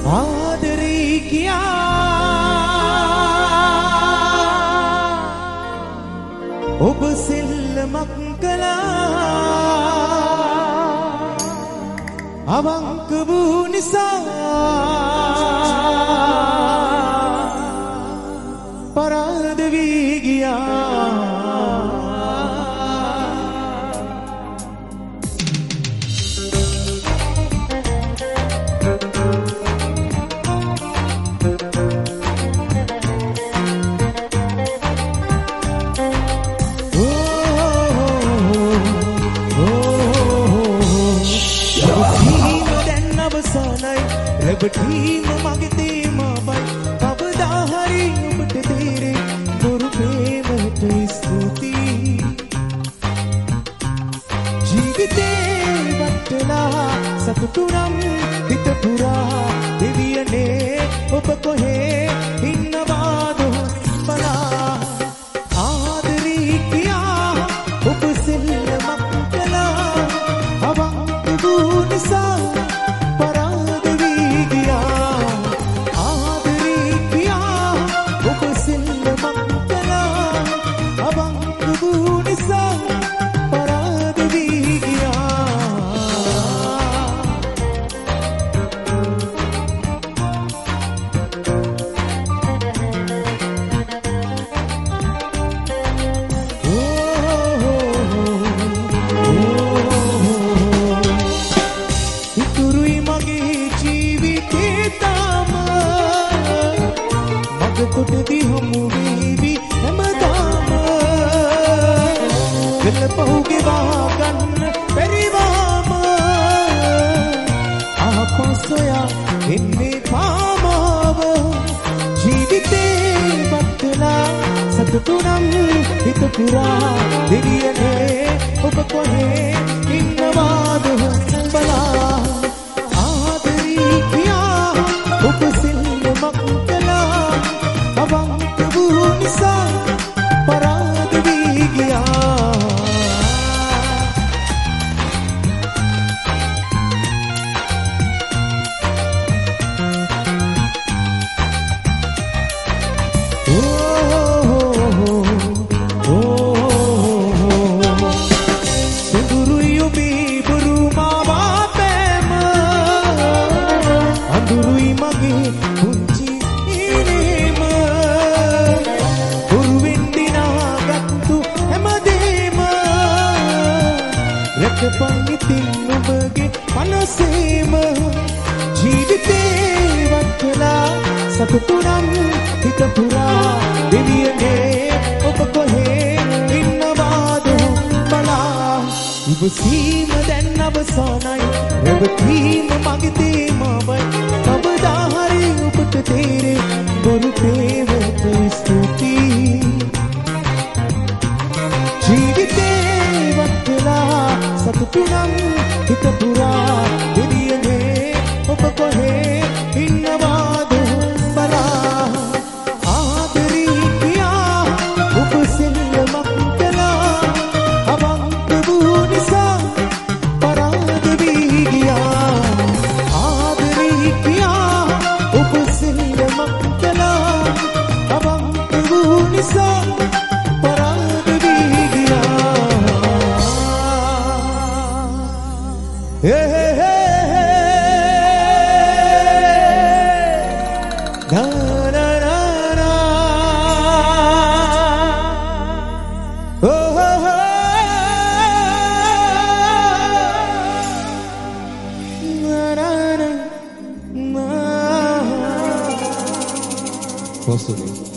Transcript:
ආදරේ කියා ඔබ සෙල්ලමක් කළා අවංක වූ නිසා පරාද වී ගියා රැවටීම මගේ තේමාවයි කවදා හරි ඔබට තේරේ බොරු ප්‍රේමයට ස්තුතියි ජීවිතේ වටලා සතුටු නම් හිත පුරා දෙවියනේ ඔබ කොහේ ඉන්නවාද බලා ආදරේ කියා ඔබ සෙල්ලමක් කළා අවංක වූ නිසා කොටදී හමු වේවි හැමදාම වෙල පහුගේ වාගන්න පරිවාම ආපස්සයා එන්නේ පාමාව ජීවිතේ වටලා සතුටු නම් හිත පුරා දෙවියනේ ඔබ කොහේ ඉන්නවාද බලා ආදරේ කියා ඔබ සෙල්ලමක් කළා අවංක වූ නිසා පරාද වී ගියා සුදුරුයි ඔබේ බොරු මාවා පෑම අඳුරුයි මගේ පුංචි ඉනේම රැකපන් ඉතින් ඔබගේ මනසේම ජීවිතේ වටලා සතුටු නම් හිත පුරා දෙවියනේ ඔබ කොහේ ඉන්නවාද බලා ඉවසීම දැන් අවසానයි රැවටීම මගේ තේමාවයි කවදා හරි ඔබට තේරේ බොරු ප්‍රේමයට ස්තුතියි ජීවිතේ වටලා සතුටු නම් හිත පුරා දෙවියනේ ඔබ කොහේ ඉන්නවාද බලා ආදරේ කියා ඔබ සෙල්ලමක් කළා අවංක වූ නිසා පරාද වී ගියා ආදරේ කියා ඔබ සෙල්ලමක් කළා අවංක වූ නිසා පරාද වී ගියා hey hey hey na na na na oh oh na na na possible